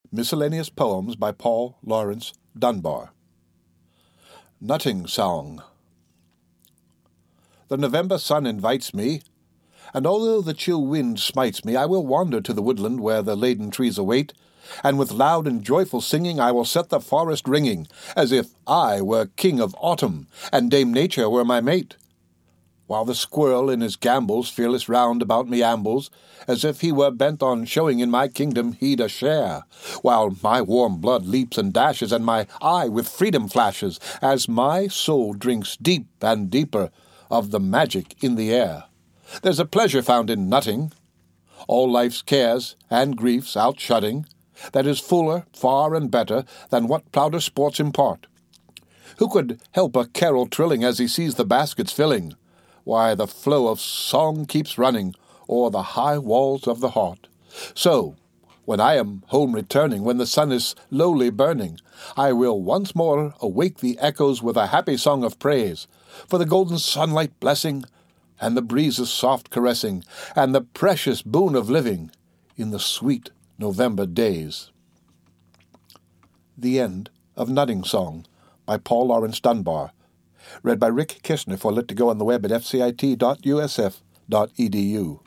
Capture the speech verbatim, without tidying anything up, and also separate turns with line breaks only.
Miscellaneous Poems by Paul Laurence Dunbar. Nutting Song. The November sun invites me, and although the chill wind smites me, I will wander to the woodland where the laden trees await, and with loud and joyful singing I will set the forest ringing, as if I were king of autumn, and Dame Nature were my mate. While the squirrel in his gambols fearless round about me ambles, as if he were bent on showing in my kingdom he'd a share, while my warm blood leaps and dashes, and my eye with freedom flashes, as my soul drinks deep and deeper of the magic in the air. There's a pleasure found in nutting, all life's cares and griefs outshutting, that is fuller, far, and better than what prouder sports impart. Who could help a carol trilling as he sees the baskets filling? Why, the flow of song keeps running o'er the high walls of the heart. So, when I am home returning, when the sun is lowly burning, I will once more awake the echoes with a happy song of praise, for the golden sunlight blessing, and the breezes soft caressing, and the precious boon of living in the sweet November days. The End of Nutting Song by Paul Laurence Dunbar. Read by Rick Kishner for Lit to Go on the web at f c i t dot u s f dot e d u.